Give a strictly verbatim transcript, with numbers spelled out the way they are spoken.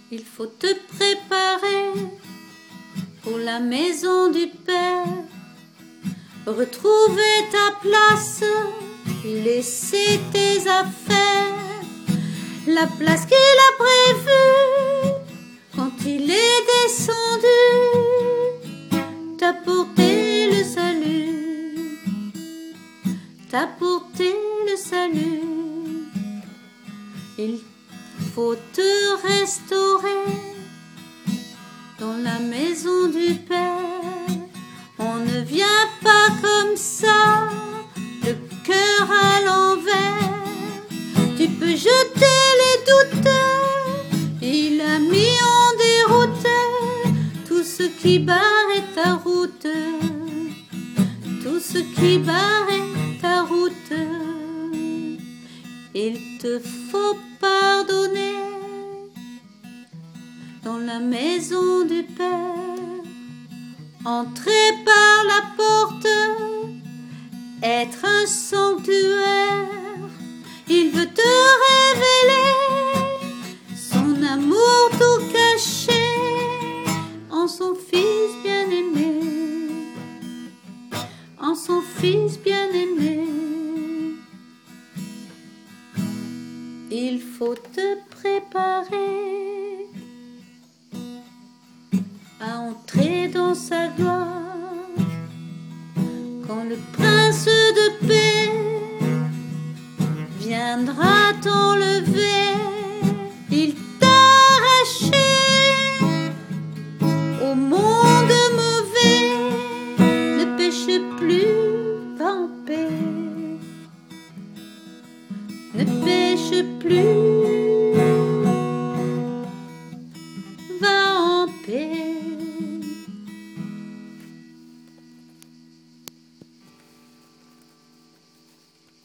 Il faut te préparer pour la maison du Père, retrouver ta place, laisser tes affaires, la place qu'il a prévue quand il est descendu, t'apporter le salut, t'apporter le salut. Il faut te restaurer dans la maison du Père. On ne vient pas comme ça, le cœur à l'envers. Tu peux jeter les doutes, il a mis en déroute tout ce qui barrait ta route, tout ce qui barrait ta route. Il te faut pardonner dans la maison du Père, entrer par la porte, être un sanctuaire. Il veut te révéler son amour tout caché en son Fils bien-aimé, en son Fils bien-aimé. Il faut te préparer à entrer dans sa gloire quand le prince de paix viendra t'enlever.